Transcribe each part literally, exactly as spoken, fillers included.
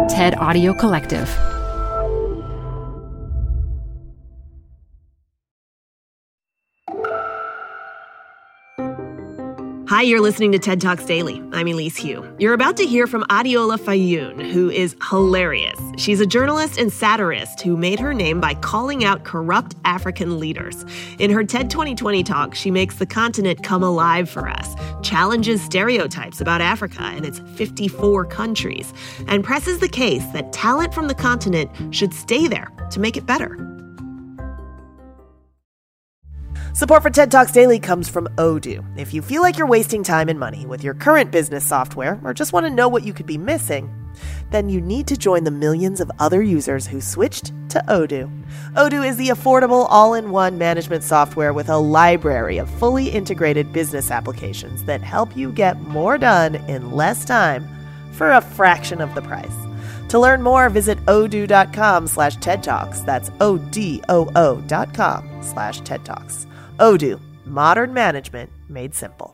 TED Audio Collective. Hi, you're listening to TED Talks Daily. I'm Elise Hu. You're about to hear from Adeola Fayyoun, who is hilarious. She's a journalist and satirist who made her name by calling out corrupt African leaders. In her TED twenty twenty talk, she makes the continent come alive for us, challenges stereotypes about Africa and its fifty-four countries, and presses the case that talent from the continent should stay there to make it better. Support for TED Talks Daily comes from Odoo. If you feel like you're wasting time and money with your current business software or just want to know what you could be missing, then you need to join the millions of other users who switched to Odoo. Odoo is the affordable all-in-one management software with a library of fully integrated business applications that help you get more done in less time for a fraction of the price. To learn more, visit odoo.com slash TED Talks. That's O-D-O-O dot com slash TED Talks. Odoo, modern management made simple.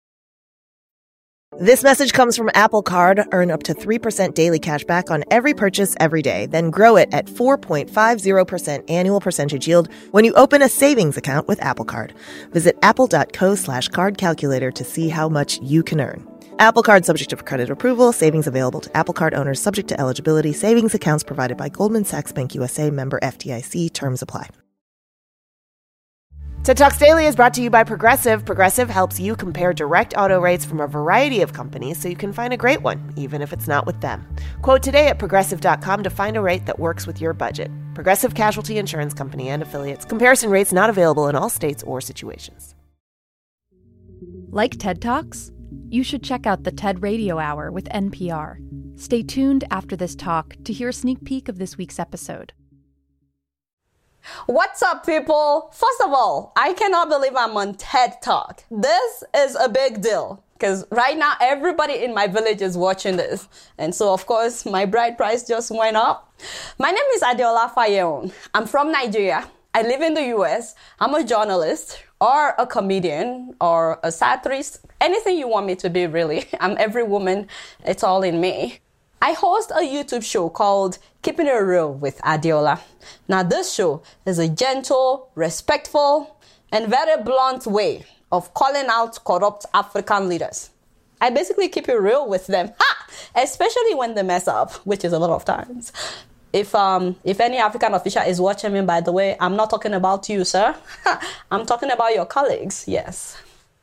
This message comes from Apple Card. Earn up to three percent daily cash back on every purchase every day. Then grow it at four point five zero percent annual percentage yield when you open a savings account with Apple Card. Visit apple.co slash card calculator to see how much you can earn. Apple Card subject to credit approval. Savings available to Apple Card owners subject to eligibility. Savings accounts provided by Goldman Sachs Bank U S A, member F D I C. Terms apply. TED Talks Daily is brought to you by Progressive. Progressive helps you compare direct auto rates from a variety of companies so you can find a great one, even if it's not with them. Quote today at progressive dot com to find a rate that works with your budget. Progressive Casualty Insurance Company and affiliates. Comparison rates not available in all states or situations. Like TED Talks? You should check out the TED Radio Hour with N P R. Stay tuned after this talk to hear a sneak peek of this week's episode. What's up, people? First of all, I cannot believe I'm on TED Talk. This is a big deal because right now everybody in my village is watching this. And so, of course, my bride price just went up. My name is Adeola Fayyoun. I'm from Nigeria. I live in the U S. I'm a journalist or a comedian or a satirist. Anything you want me to be, really. I'm every woman. It's all in me. I host a YouTube show called Keeping It Real with Adeola. Now, this show is a gentle, respectful, and very blunt way of calling out corrupt African leaders. I basically keep it real with them, ha! Especially when they mess up, which is a lot of times. If um if any African official is watching me, by the way, I'm not talking about you, sir. I'm talking about your colleagues, yes.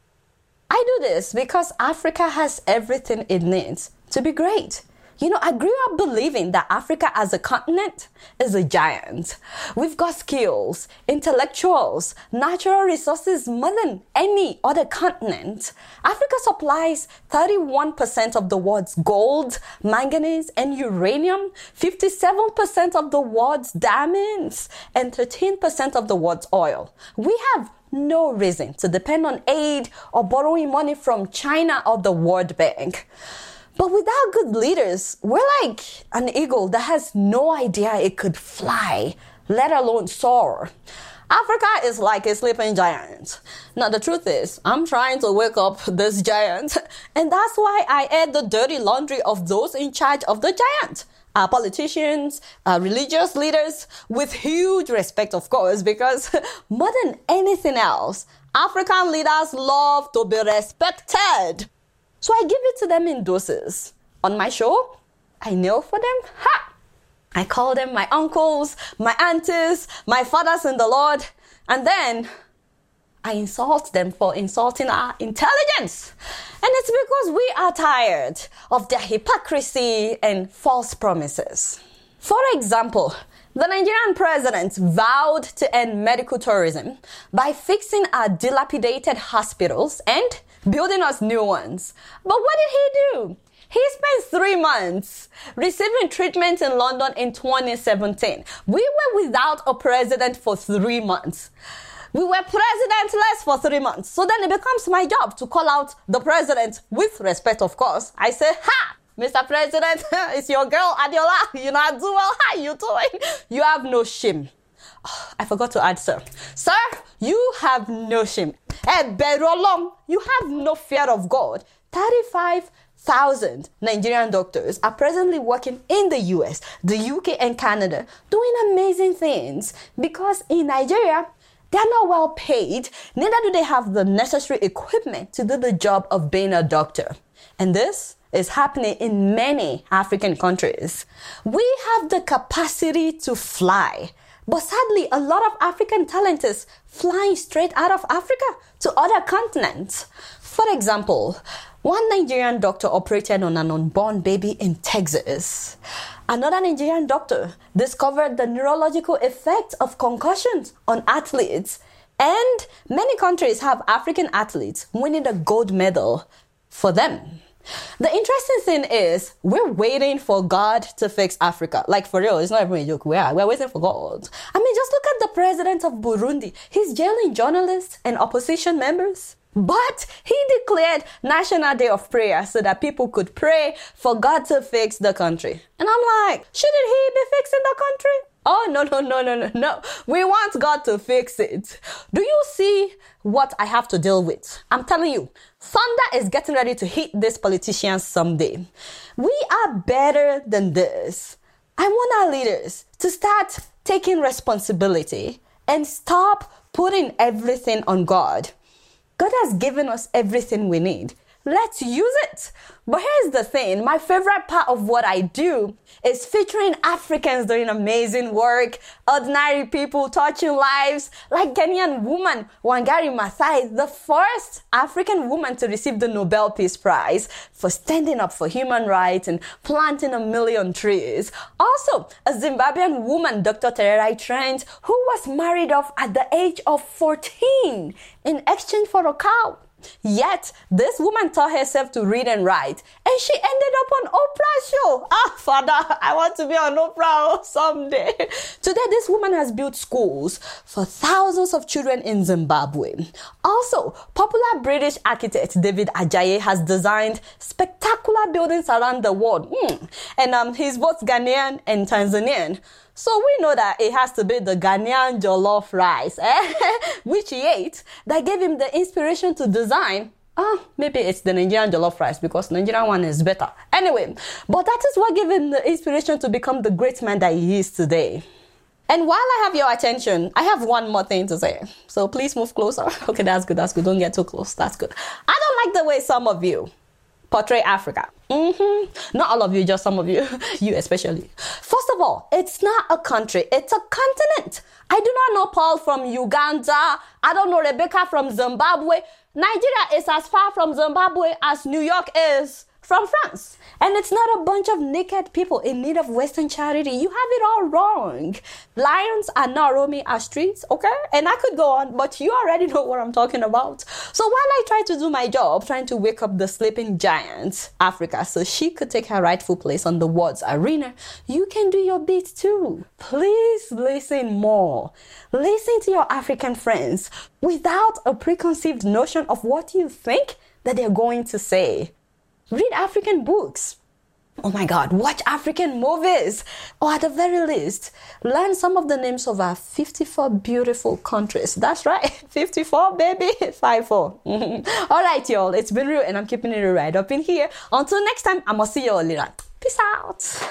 I do this because Africa has everything it needs to be great. You know, I grew up believing that Africa as a continent is a giant. We've got skills, intellectuals, natural resources more than any other continent. Africa supplies thirty-one percent of the world's gold, manganese, and uranium, fifty-seven percent of the world's diamonds, and thirteen percent of the world's oil. We have no reason to depend on aid or borrowing money from China or the World Bank. But without good leaders, we're like an eagle that has no idea it could fly, let alone soar. Africa is like a sleeping giant. Now, the truth is, I'm trying to wake up this giant, and that's why I air the dirty laundry of those in charge of the giant. Our politicians, our religious leaders, with huge respect, of course, because more than anything else, African leaders love to be respected. So I give it to them in doses. On my show, I kneel for them. Ha! I call them my uncles, my aunties, my fathers in the Lord. And then I insult them for insulting our intelligence. And it's because we are tired of their hypocrisy and false promises. For example, the Nigerian president vowed to end medical tourism by fixing our dilapidated hospitals and building us new ones. But what did he do? He spent three months receiving treatment in London in twenty seventeen. We were without a president for three months. We were presidentless for three months. So then it becomes my job to call out the president with respect, of course. I say, ha! Mister President, it's your girl, Adeola. You know I do well. How you doing? You have no shame. Oh, I forgot to add, sir. Sir, you have no shame. You have no fear of God. thirty-five thousand Nigerian doctors are presently working in the U S, the U K, and Canada doing amazing things because in Nigeria, they're not well paid, neither do they have the necessary equipment to do the job of being a doctor. And this is happening in many African countries. We have the capacity to fly, but sadly, a lot of African talent is flying straight out of Africa to other continents. For example, one Nigerian doctor operated on an unborn baby in Texas. Another Nigerian doctor discovered the neurological effects of concussions on athletes. And many countries have African athletes winning a gold medal for them. The interesting thing is, we're waiting for God to fix Africa. Like, for real, it's not even a joke. We are. We're waiting for God. I mean, just look at the president of Burundi. He's jailing journalists and opposition members. But he declared National Day of Prayer so that people could pray for God to fix the country. And I'm like, shouldn't he be fixing the country? Oh, no, no, no, no, no, no. We want God to fix it. Do you see what I have to deal with? I'm telling you, thunder is getting ready to hit these politicians someday. We are better than this. I want our leaders to start taking responsibility and stop putting everything on God. God has given us everything we need. Let's use it. But here's the thing. My favorite part of what I do is featuring Africans doing amazing work, ordinary people touching lives, like Kenyan woman Wangari Maathai, the first African woman to receive the Nobel Peace Prize for standing up for human rights and planting a million trees. Also, a Zimbabwean woman, Doctor Tererai Trent, who was married off at the age of fourteen in exchange for a cow. Yet, this woman taught herself to read and write, and she ended up on Oprah's show. Ah, Father, I want to be on Oprah someday. Today, this woman has built schools for thousands of children in Zimbabwe. Also, popular British architect David Ajayi has designed spectacular buildings around the world. Mm. And um, he's both Ghanaian and Tanzanian. So we know that it has to be the Ghanaian jollof rice, eh? which he ate, that gave him the inspiration to design. Ah, maybe it's the Nigerian jollof rice because Nigerian one is better. Anyway, but that is what gave him the inspiration to become the great man that he is today. And while I have your attention, I have one more thing to say. So please move closer. Okay, that's good, that's good. Don't get too close. That's good. I don't like the way some of you portray Africa. Mm-hmm. Not all of you, just some of you. You especially. First of all, it's not a country. It's a continent. I do not know Paul from Uganda. I don't know Rebecca from Zimbabwe. Nigeria is as far from Zimbabwe as New York is from France. And it's not a bunch of naked people in need of Western charity. You have it all wrong. Lions are not roaming our streets, okay? And I could go on, but you already know what I'm talking about. So while I try to do my job, trying to wake up the sleeping giant, Africa, so she could take her rightful place on the world's arena, you can do your bit too. Please listen more. Listen to your African friends without a preconceived notion of what you think that they're going to say. Read African books. Oh my God, watch African movies. Or at the very least, learn some of the names of our fifty-four beautiful countries. That's right, fifty-four, baby, five four. All right, y'all, it's been real and I'm keeping it right up in here. Until next time, I'm gonna see you all later. Peace out.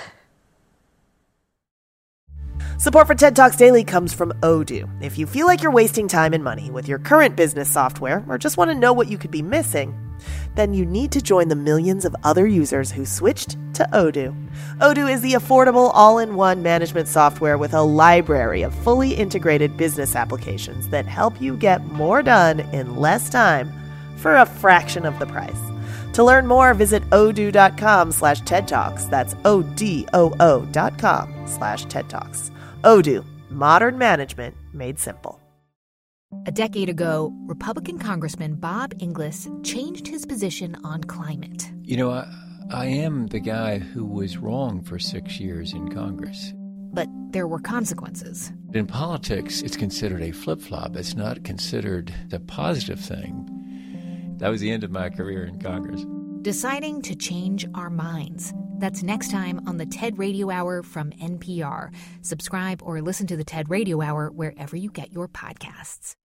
Support for TED Talks Daily comes from Odoo. If you feel like you're wasting time and money with your current business software or just want to know what you could be missing, then you need to join the millions of other users who switched to Odoo. Odoo is the affordable all-in-one management software with a library of fully integrated business applications that help you get more done in less time for a fraction of the price. To learn more, visit odoo.com slash TED Talks. That's O-D-O-O dot com slash TED Talks. Odoo, modern management made simple. A decade ago, Republican Congressman Bob Inglis changed his position on climate. You know, I, I am the guy who was wrong for six years in Congress. But there were consequences. In politics, it's considered a flip-flop. It's not considered a positive thing. That was the end of my career in Congress. Deciding to change our minds. That's next time on the TED Radio Hour from N P R. Subscribe or listen to the TED Radio Hour wherever you get your podcasts.